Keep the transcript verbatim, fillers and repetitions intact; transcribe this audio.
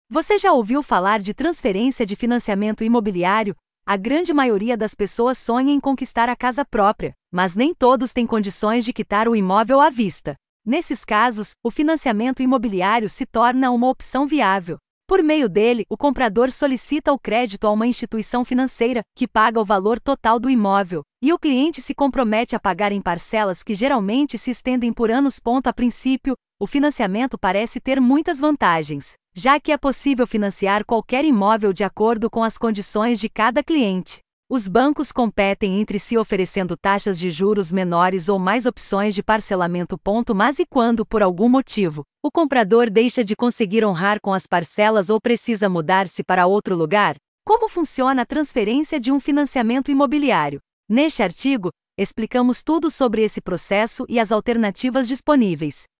Você já ouviu falar de transferência de financiamento imobiliário? A grande maioria das pessoas sonha em conquistar a casa própria, mas nem todos têm condições de quitar o imóvel à vista. Nesses casos, o financiamento imobiliário se torna uma opção viável. Por meio dele, o comprador solicita o crédito a uma instituição financeira, que paga o valor total do imóvel, e o cliente se compromete a pagar em parcelas que geralmente se estendem por anos. A princípio, o financiamento parece ter muitas vantagens, já que é possível financiar qualquer imóvel de acordo com as condições de cada cliente. Os bancos competem entre si oferecendo taxas de juros menores ou mais opções de parcelamento. Mas e quando, por algum motivo, o comprador deixa de conseguir honrar com as parcelas ou precisa mudar-se para outro lugar? Como funciona a transferência de um financiamento imobiliário? Neste artigo, explicamos tudo sobre esse processo e as alternativas disponíveis.